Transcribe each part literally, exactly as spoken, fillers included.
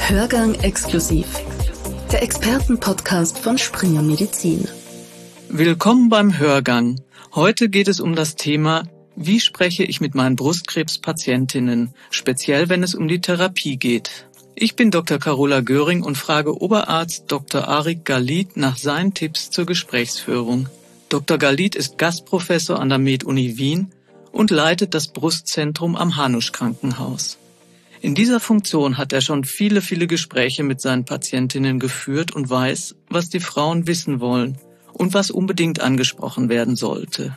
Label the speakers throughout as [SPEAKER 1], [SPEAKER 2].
[SPEAKER 1] Hörgang exklusiv. Der Expertenpodcast von Springer Medizin.
[SPEAKER 2] Willkommen beim Hörgang. Heute geht es um das Thema, wie spreche ich mit meinen Brustkrebspatientinnen, speziell wenn es um die Therapie geht. Ich bin Doktor Carola Göring und frage Oberarzt Doktor Arik Galit nach seinen Tipps zur Gesprächsführung. Doktor Galit ist Gastprofessor an der Med-Uni Wien und leitet das Brustzentrum am Hanusch-Krankenhaus. In dieser Funktion hat er schon viele, viele Gespräche mit seinen Patientinnen geführt und weiß, was die Frauen wissen wollen und was unbedingt angesprochen werden sollte.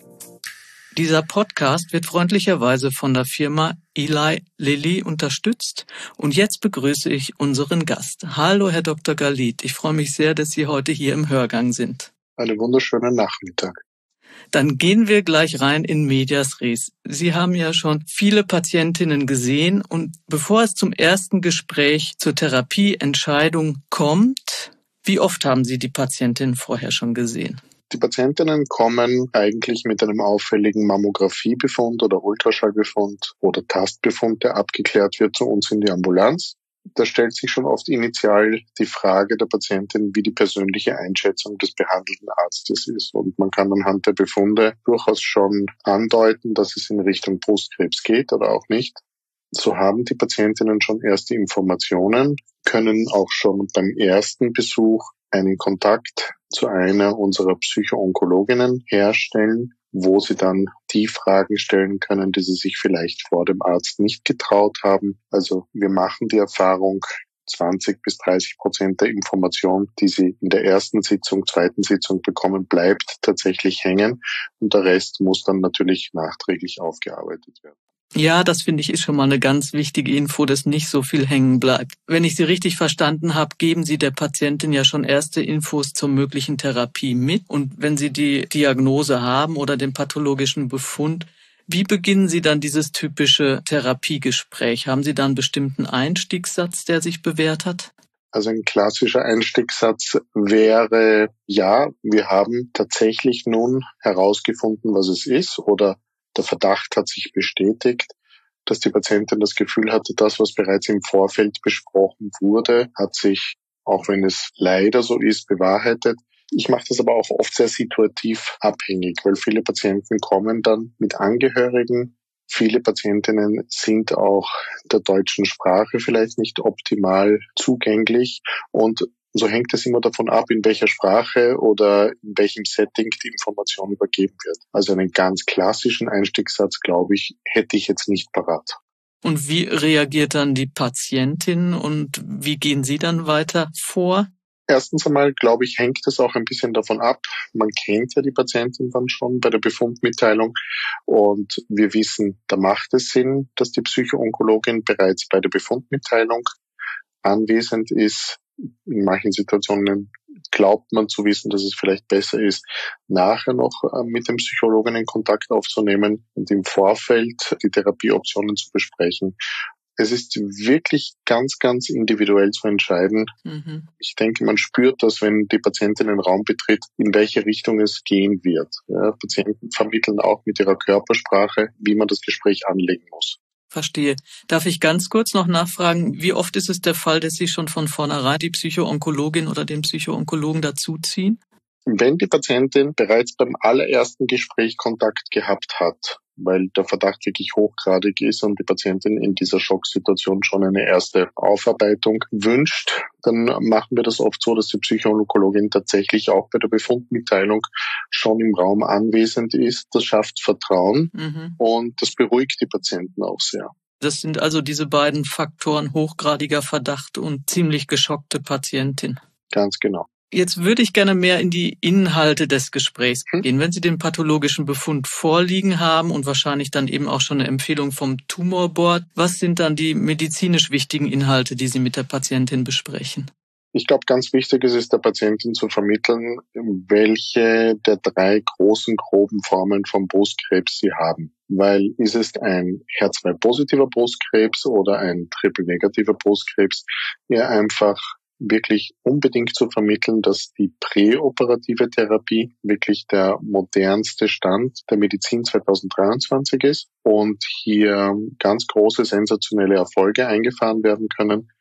[SPEAKER 2] Dieser Podcast wird freundlicherweise von der Firma Eli Lilly unterstützt und jetzt begrüße ich unseren Gast. Hallo, Herr Doktor Galit, ich freue mich sehr, dass Sie heute hier im Hörgang sind.
[SPEAKER 3] Einen wunderschönen Nachmittag.
[SPEAKER 2] Dann gehen wir gleich rein in Medias Res. Sie haben ja schon viele Patientinnen gesehen und bevor es zum ersten Gespräch zur Therapieentscheidung kommt, wie oft haben Sie die Patientinnen vorher schon gesehen?
[SPEAKER 3] Die Patientinnen kommen eigentlich mit einem auffälligen Mammografiebefund oder Ultraschallbefund oder Tastbefund, der abgeklärt wird, zu uns in die Ambulanz. Da stellt sich schon oft initial die Frage der Patientin, wie die persönliche Einschätzung des behandelnden Arztes ist. Und man kann anhand der Befunde durchaus schon andeuten, dass es in Richtung Brustkrebs geht oder auch nicht. So haben die Patientinnen schon erste Informationen, können auch schon beim ersten Besuch einen Kontakt zu einer unserer Psycho-Onkologinnen herstellen, wo sie dann die Fragen stellen können, die sie sich vielleicht vor dem Arzt nicht getraut haben. Also wir machen die Erfahrung, zwanzig bis dreißig Prozent der Information, die sie in der ersten Sitzung, zweiten Sitzung bekommen, bleibt tatsächlich hängen und der Rest muss dann natürlich nachträglich aufgearbeitet werden.
[SPEAKER 2] Ja, das finde ich ist schon mal eine ganz wichtige Info, dass nicht so viel hängen bleibt. Wenn ich Sie richtig verstanden habe, geben Sie der Patientin ja schon erste Infos zur möglichen Therapie mit. Und wenn Sie die Diagnose haben oder den pathologischen Befund, wie beginnen Sie dann dieses typische Therapiegespräch? Haben Sie da einen bestimmten Einstiegssatz, der sich bewährt hat?
[SPEAKER 3] Also ein klassischer Einstiegssatz wäre, ja, wir haben tatsächlich nun herausgefunden, was es ist, oder der Verdacht hat sich bestätigt, dass die Patientin das Gefühl hatte, das, was bereits im Vorfeld besprochen wurde, hat sich, auch wenn es leider so ist, bewahrheitet. Ich mache das aber auch oft sehr situativ abhängig, weil viele Patienten kommen dann mit Angehörigen. Viele Patientinnen sind auch der deutschen Sprache vielleicht nicht optimal zugänglich und so hängt es immer davon ab, in welcher Sprache oder in welchem Setting die Information übergeben wird. Also einen ganz klassischen Einstiegssatz, glaube ich, hätte ich jetzt nicht parat.
[SPEAKER 2] Und wie reagiert dann die Patientin und wie gehen Sie dann weiter vor?
[SPEAKER 3] Erstens einmal, glaube ich, hängt es auch ein bisschen davon ab. Man kennt ja die Patientin dann schon bei der Befundmitteilung und wir wissen, da macht es Sinn, dass die Psycho-Onkologin bereits bei der Befundmitteilung anwesend ist. In manchen Situationen glaubt man zu wissen, dass es vielleicht besser ist, nachher noch mit dem Psychologen in Kontakt aufzunehmen und im Vorfeld die Therapieoptionen zu besprechen. Es ist wirklich ganz, ganz individuell zu entscheiden. Mhm. Ich denke, man spürt das, wenn die Patientin den Raum betritt, in welche Richtung es gehen wird. Ja, Patienten vermitteln auch mit ihrer Körpersprache, wie man das Gespräch anlegen muss.
[SPEAKER 2] Verstehe. Darf ich ganz kurz noch nachfragen, wie oft ist es der Fall, dass Sie schon von vornherein die Psycho-Onkologin oder den Psycho-Onkologen dazuziehen?
[SPEAKER 3] Wenn die Patientin bereits beim allerersten Gespräch Kontakt gehabt hat, weil der Verdacht wirklich hochgradig ist und die Patientin in dieser Schocksituation schon eine erste Aufarbeitung wünscht, dann machen wir das oft so, dass die Psycho-Onkologin tatsächlich auch bei der Befundmitteilung schon im Raum anwesend ist. Das schafft Vertrauen mhm. und das beruhigt die Patienten auch sehr.
[SPEAKER 2] Das sind also diese beiden Faktoren, hochgradiger Verdacht und ziemlich geschockte Patientin.
[SPEAKER 3] Ganz genau.
[SPEAKER 2] Jetzt würde ich gerne mehr in die Inhalte des Gesprächs gehen. Wenn Sie den pathologischen Befund vorliegen haben und wahrscheinlich dann eben auch schon eine Empfehlung vom Tumorboard, was sind dann die medizinisch wichtigen Inhalte, die Sie mit der Patientin besprechen?
[SPEAKER 3] Ich glaube, ganz wichtig ist es, der Patientin zu vermitteln, welche der drei großen groben Formen von Brustkrebs sie haben. Weil ist es ein H E R zwei positiver Brustkrebs oder ein triple-negativer Brustkrebs, ja einfach wirklich unbedingt zu vermitteln, dass die präoperative Therapie wirklich der modernste Stand der Medizin zwanzig dreiundzwanzig ist und hier ganz große sensationelle Erfolge eingefahren werden können.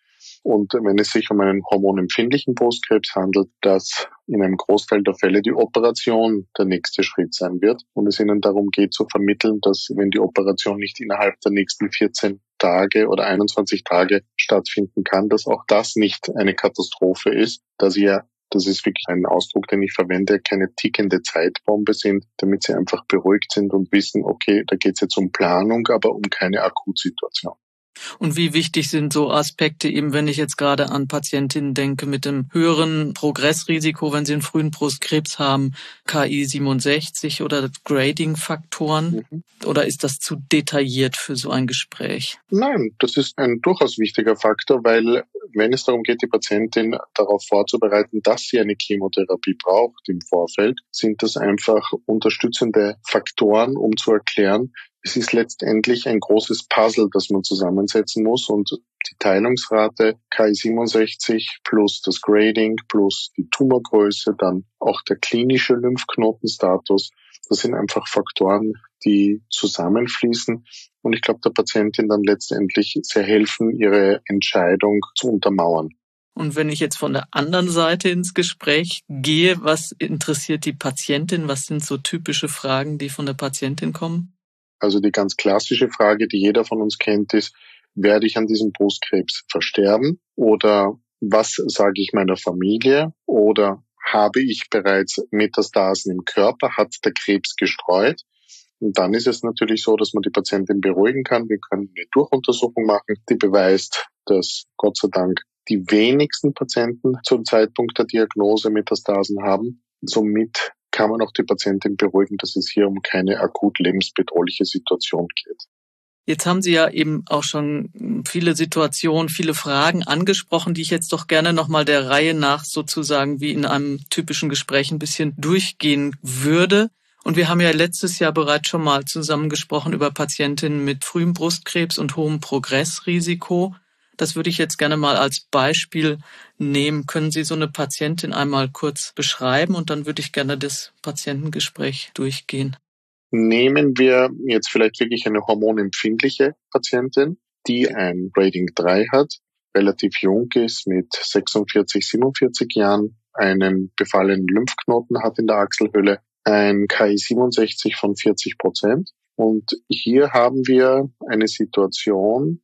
[SPEAKER 3] Und wenn es sich um einen hormonempfindlichen Brustkrebs handelt, dass in einem Großteil der Fälle die Operation der nächste Schritt sein wird und es ihnen darum geht zu vermitteln, dass wenn die Operation nicht innerhalb der nächsten vierzehn Tage oder einundzwanzig Tage stattfinden kann, dass auch das nicht eine Katastrophe ist, da sie ja, das ist wirklich ein Ausdruck, den ich verwende, keine tickende Zeitbombe sind, damit sie einfach beruhigt sind und wissen, okay, da geht es jetzt um Planung, aber um keine Akutsituation.
[SPEAKER 2] Und wie wichtig sind so Aspekte, eben wenn ich jetzt gerade an Patientinnen denke mit dem höheren Progressrisiko, wenn sie einen frühen Brustkrebs haben, K I siebenundsechzig oder Grading-Faktoren? Mhm. Oder ist das zu detailliert für so ein Gespräch?
[SPEAKER 3] Nein, das ist ein durchaus wichtiger Faktor, weil wenn es darum geht, die Patientin darauf vorzubereiten, dass sie eine Chemotherapie braucht im Vorfeld, sind das einfach unterstützende Faktoren, um zu erklären, es ist letztendlich ein großes Puzzle, das man zusammensetzen muss und die Teilungsrate K I siebenundsechzig plus das Grading plus die Tumorgröße, dann auch der klinische Lymphknotenstatus, das sind einfach Faktoren, die zusammenfließen und ich glaube, der Patientin dann letztendlich sehr helfen, ihre Entscheidung zu untermauern.
[SPEAKER 2] Und wenn ich jetzt von der anderen Seite ins Gespräch gehe, was interessiert die Patientin? Was sind so typische Fragen, die von der Patientin kommen?
[SPEAKER 3] Also die ganz klassische Frage, die jeder von uns kennt, ist, werde ich an diesem Brustkrebs versterben? Oder was sage ich meiner Familie? Oder habe ich bereits Metastasen im Körper? Hat der Krebs gestreut? Und dann ist es natürlich so, dass man die Patientin beruhigen kann. Wir können eine Durchuntersuchung machen, die beweist, dass Gott sei Dank die wenigsten Patienten zum Zeitpunkt der Diagnose Metastasen haben. Somit kann man auch die Patientin beruhigen, dass es hier um keine akut lebensbedrohliche Situation geht.
[SPEAKER 2] Jetzt haben Sie ja eben auch schon viele Situationen, viele Fragen angesprochen, die ich jetzt doch gerne nochmal der Reihe nach sozusagen wie in einem typischen Gespräch ein bisschen durchgehen würde. Und wir haben ja letztes Jahr bereits schon mal zusammen gesprochen über Patientinnen mit frühem Brustkrebs und hohem Progressrisiko. Das würde ich jetzt gerne mal als Beispiel nehmen. Können Sie so eine Patientin einmal kurz beschreiben und dann würde ich gerne das Patientengespräch durchgehen.
[SPEAKER 3] Nehmen wir jetzt vielleicht wirklich eine hormonempfindliche Patientin, die ein Grading drei hat, relativ jung ist, mit sechsundvierzig, siebenundvierzig Jahren, einen befallenen Lymphknoten hat in der Achselhöhle, ein K I siebenundsechzig von vierzig Prozent. Und hier haben wir eine Situation,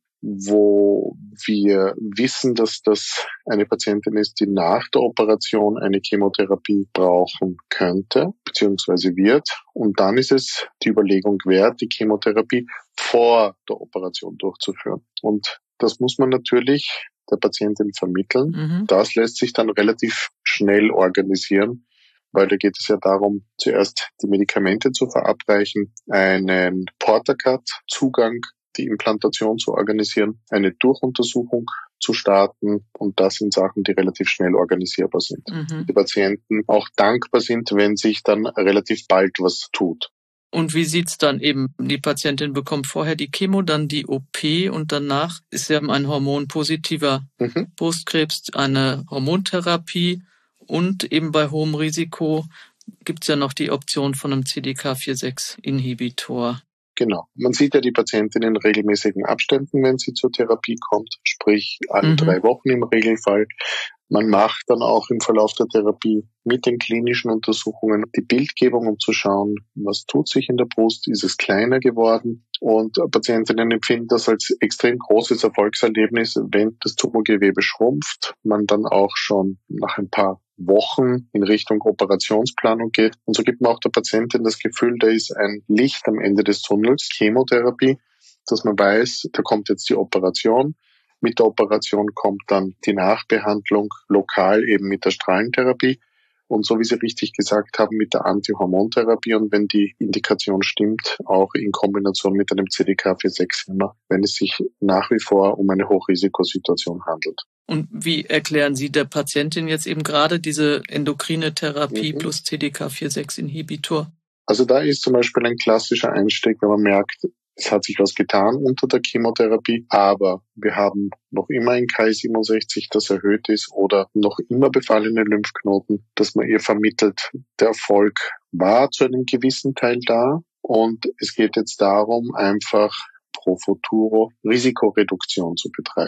[SPEAKER 3] wo wir wissen, dass das eine Patientin ist, die nach der Operation eine Chemotherapie brauchen könnte, beziehungsweise wird. Und dann ist es die Überlegung wert, die Chemotherapie vor der Operation durchzuführen. Und das muss man natürlich der Patientin vermitteln. Mhm. Das lässt sich dann relativ schnell organisieren, weil da geht es ja darum, zuerst die Medikamente zu verabreichen, einen Portacat-Zugang, die Implantation zu organisieren, eine Durchuntersuchung zu starten und das sind Sachen, die relativ schnell organisierbar sind. Mhm. Die Patienten auch dankbar sind, wenn sich dann relativ bald was tut.
[SPEAKER 2] Und wie sieht's dann eben? Die Patientin bekommt vorher die Chemo, dann die O P und danach ist ja ein hormonpositiver mhm. Brustkrebs, eine Hormontherapie und eben bei hohem Risiko gibt's ja noch die Option von einem C D K vier sechs Inhibitor.
[SPEAKER 3] Genau. Man sieht ja die Patientin in regelmäßigen Abständen, wenn sie zur Therapie kommt, sprich alle mhm. drei Wochen im Regelfall. Man macht dann auch im Verlauf der Therapie mit den klinischen Untersuchungen die Bildgebung, um zu schauen, was tut sich in der Brust, ist es kleiner geworden. Und Patientinnen empfinden das als extrem großes Erfolgserlebnis, wenn das Tumorgewebe schrumpft, man dann auch schon nach ein paar Wochen in Richtung Operationsplanung geht. Und so gibt man auch der Patientin das Gefühl, da ist ein Licht am Ende des Tunnels, Chemotherapie, dass man weiß, da kommt jetzt die Operation. Mit der Operation kommt dann die Nachbehandlung lokal eben mit der Strahlentherapie und so wie Sie richtig gesagt haben, mit der Antihormontherapie und wenn die Indikation stimmt, auch in Kombination mit einem C D K vier sechs Hämmer, wenn es sich nach wie vor um eine Hochrisikosituation handelt.
[SPEAKER 2] Und wie erklären Sie der Patientin jetzt eben gerade diese endokrine Therapie mhm. plus C D K vier sechs Inhibitor?
[SPEAKER 3] Also da ist zum Beispiel ein klassischer Einstieg, wenn man merkt, es hat sich was getan unter der Chemotherapie, aber wir haben noch immer ein K I siebenundsechzig, das erhöht ist oder noch immer befallene Lymphknoten, dass man ihr vermittelt, der Erfolg war zu einem gewissen Teil da und es geht jetzt darum, einfach pro futuro Risikoreduktion zu betreiben.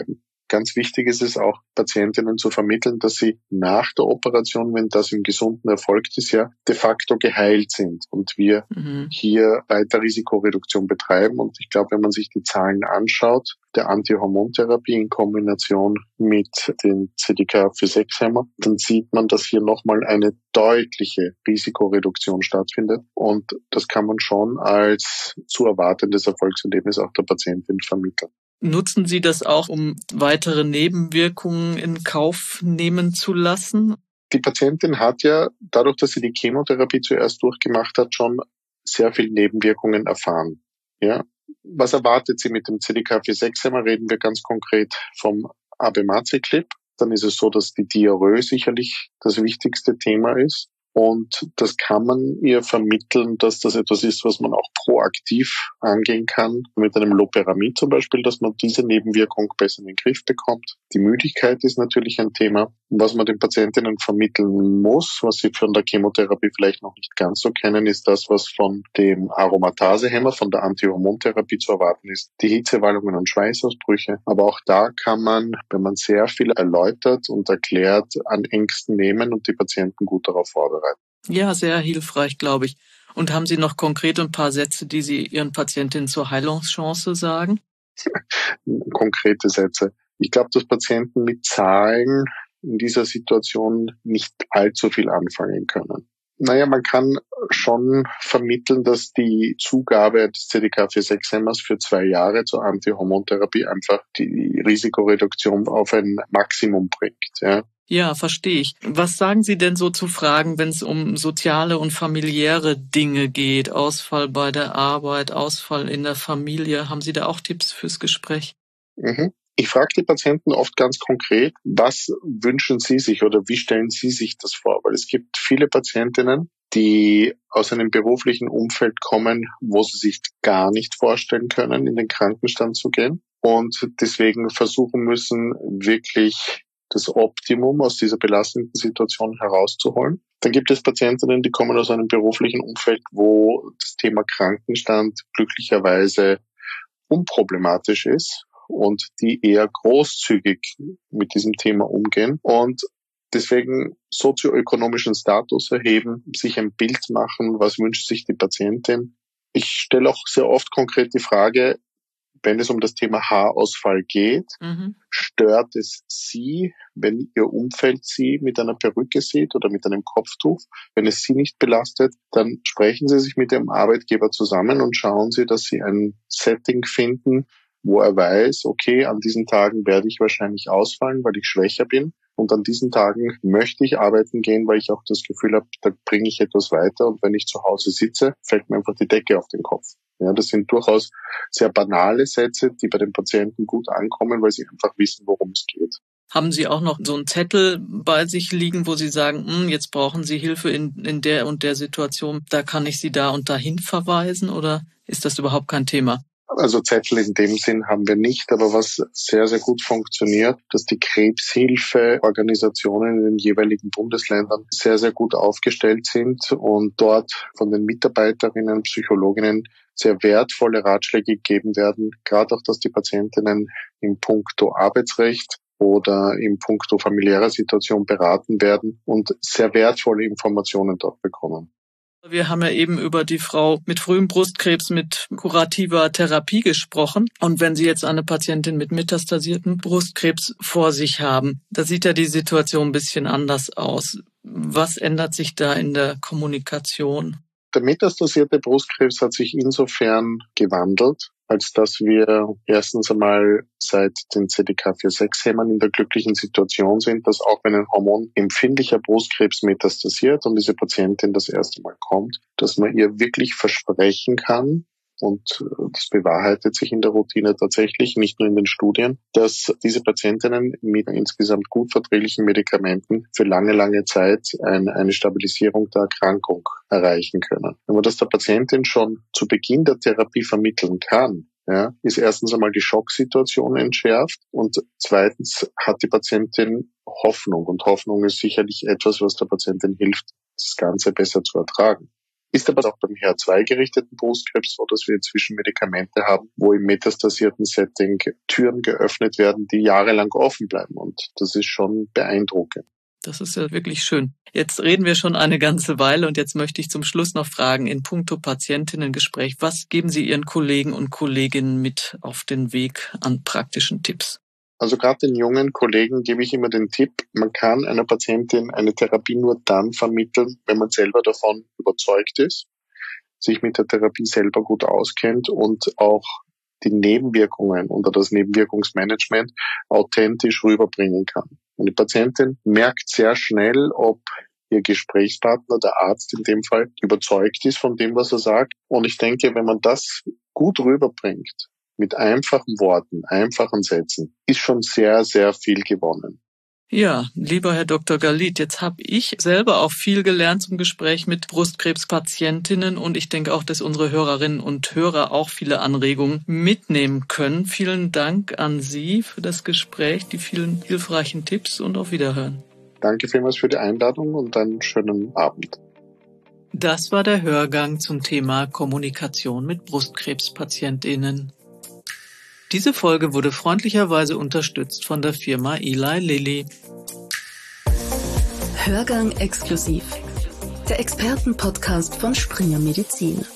[SPEAKER 3] Ganz wichtig ist es auch, Patientinnen zu vermitteln, dass sie nach der Operation, wenn das im Gesunden erfolgt ist, ja de facto geheilt sind und wir mhm. hier weiter Risikoreduktion betreiben. Und ich glaube, wenn man sich die Zahlen anschaut, der Antihormontherapie in Kombination mit den C D K vier sechs Hämmer, dann sieht man, dass hier nochmal eine deutliche Risikoreduktion stattfindet. Und das kann man schon als zu erwartendes Erfolgserlebnis auch der Patientin vermitteln.
[SPEAKER 2] Nutzen Sie das auch, um weitere Nebenwirkungen in Kauf nehmen zu lassen?
[SPEAKER 3] Die Patientin hat ja, dadurch, dass sie die Chemotherapie zuerst durchgemacht hat, schon sehr viele Nebenwirkungen erfahren. Ja. Was erwartet sie mit dem C D K vier sechs Hämmer? Reden wir ganz konkret vom Abemaciclib. Dann ist es so, dass die Diarrhoe sicherlich das wichtigste Thema ist. Und das kann man ihr vermitteln, dass das etwas ist, was man auch proaktiv angehen kann. Mit einem Loperamid zum Beispiel, dass man diese Nebenwirkung besser in den Griff bekommt. Die Müdigkeit ist natürlich ein Thema. Was man den Patientinnen vermitteln muss, was sie von der Chemotherapie vielleicht noch nicht ganz so kennen, ist das, was von dem Aromatasehemmer, von der Antihormontherapie zu erwarten ist. Die Hitzewallungen und Schweißausbrüche. Aber auch da kann man, wenn man sehr viel erläutert und erklärt, an Ängsten nehmen und die Patienten gut darauf vorbereiten.
[SPEAKER 2] Ja, sehr hilfreich, glaube ich. Und haben Sie noch konkret ein paar Sätze, die Sie Ihren Patientinnen zur Heilungschance sagen?
[SPEAKER 3] Konkrete Sätze. Ich glaube, dass Patienten mit Zahlen in dieser Situation nicht allzu viel anfangen können. Naja, man kann schon vermitteln, dass die Zugabe des C D K vier sechs Hämmers für zwei Jahre zur Antihormontherapie einfach die Risikoreduktion auf ein Maximum bringt. Ja.
[SPEAKER 2] Ja, verstehe ich. Was sagen Sie denn so zu Fragen, wenn es um soziale und familiäre Dinge geht? Ausfall bei der Arbeit, Ausfall in der Familie. Haben Sie da auch Tipps fürs Gespräch?
[SPEAKER 3] Mhm. Ich frage die Patienten oft ganz konkret, was wünschen Sie sich oder wie stellen Sie sich das vor? Weil es gibt viele Patientinnen, die aus einem beruflichen Umfeld kommen, wo sie sich gar nicht vorstellen können, in den Krankenstand zu gehen und deswegen versuchen müssen, wirklich das Optimum aus dieser belastenden Situation herauszuholen. Dann gibt es Patientinnen, die kommen aus einem beruflichen Umfeld, wo das Thema Krankenstand glücklicherweise unproblematisch ist und die eher großzügig mit diesem Thema umgehen und deswegen sozioökonomischen Status erheben, sich ein Bild machen, was wünscht sich die Patientin. Ich stelle auch sehr oft konkret die Frage, wenn es um das Thema Haarausfall geht, mhm. stört es Sie, wenn Ihr Umfeld Sie mit einer Perücke sieht oder mit einem Kopftuch? Wenn es Sie nicht belastet, dann sprechen Sie sich mit Ihrem Arbeitgeber zusammen und schauen Sie, dass Sie ein Setting finden, wo er weiß, okay, an diesen Tagen werde ich wahrscheinlich ausfallen, weil ich schwächer bin. Und an diesen Tagen möchte ich arbeiten gehen, weil ich auch das Gefühl habe, da bringe ich etwas weiter. Und wenn ich zu Hause sitze, fällt mir einfach die Decke auf den Kopf. Ja, das sind durchaus sehr banale Sätze, die bei den Patienten gut ankommen, weil sie einfach wissen, worum es geht.
[SPEAKER 2] Haben Sie auch noch so einen Zettel bei sich liegen, wo Sie sagen, jetzt brauchen Sie Hilfe in, in der und der Situation, da kann ich Sie da und dahin verweisen oder ist das überhaupt kein Thema?
[SPEAKER 3] Also Zettel in dem Sinn haben wir nicht, aber was sehr, sehr gut funktioniert, dass die Krebshilfeorganisationen in den jeweiligen Bundesländern sehr, sehr gut aufgestellt sind und dort von den Mitarbeiterinnen, Psychologinnen sehr wertvolle Ratschläge gegeben werden, gerade auch, dass die Patientinnen im Puncto Arbeitsrecht oder im Puncto familiärer Situation beraten werden und sehr wertvolle Informationen dort bekommen.
[SPEAKER 2] Wir haben ja eben über die Frau mit frühem Brustkrebs mit kurativer Therapie gesprochen. Und wenn Sie jetzt eine Patientin mit metastasiertem Brustkrebs vor sich haben, da sieht ja die Situation ein bisschen anders aus. Was ändert sich da in der Kommunikation?
[SPEAKER 3] Der metastasierte Brustkrebs hat sich insofern gewandelt, als dass wir erstens einmal seit den C D K vier sechs Hämmern in der glücklichen Situation sind, dass auch wenn ein hormonempfindlicher Brustkrebs metastasiert und diese Patientin das erste Mal kommt, dass man ihr wirklich versprechen kann, und das bewahrheitet sich in der Routine tatsächlich, nicht nur in den Studien, dass diese Patientinnen mit insgesamt gut verträglichen Medikamenten für lange, lange Zeit ein, eine Stabilisierung der Erkrankung erreichen können. Wenn man das der Patientin schon zu Beginn der Therapie vermitteln kann, ja, ist erstens einmal die Schocksituation entschärft und zweitens hat die Patientin Hoffnung. Und Hoffnung ist sicherlich etwas, was der Patientin hilft, das Ganze besser zu ertragen. Ist aber auch beim H E R zwei gerichteten Brustkrebs so, dass wir inzwischen Medikamente haben, wo im metastasierten Setting Türen geöffnet werden, die jahrelang offen bleiben. Und das ist schon beeindruckend.
[SPEAKER 2] Das ist ja wirklich schön. Jetzt reden wir schon eine ganze Weile und jetzt möchte ich zum Schluss noch fragen, in puncto Patientinnengespräch, was geben Sie Ihren Kollegen und Kolleginnen mit auf den Weg an praktischen Tipps?
[SPEAKER 3] Also gerade den jungen Kollegen gebe ich immer den Tipp, man kann einer Patientin eine Therapie nur dann vermitteln, wenn man selber davon überzeugt ist, sich mit der Therapie selber gut auskennt und auch die Nebenwirkungen oder das Nebenwirkungsmanagement authentisch rüberbringen kann. Und die Patientin merkt sehr schnell, ob ihr Gesprächspartner, der Arzt in dem Fall, überzeugt ist von dem, was er sagt. Und ich denke, wenn man das gut rüberbringt, mit einfachen Worten, einfachen Sätzen, ist schon sehr, sehr viel gewonnen.
[SPEAKER 2] Ja, lieber Herr Doktor Galit, jetzt habe ich selber auch viel gelernt zum Gespräch mit Brustkrebspatientinnen und ich denke auch, dass unsere Hörerinnen und Hörer auch viele Anregungen mitnehmen können. Vielen Dank an Sie für das Gespräch, die vielen hilfreichen Tipps und auf Wiederhören.
[SPEAKER 3] Danke vielmals für die Einladung und einen schönen Abend.
[SPEAKER 2] Das war der Hörgang zum Thema Kommunikation mit Brustkrebspatientinnen. Diese Folge wurde freundlicherweise unterstützt von der Firma Eli Lilly.
[SPEAKER 1] Hörgang exklusiv. Der Expertenpodcast von Springer Medizin.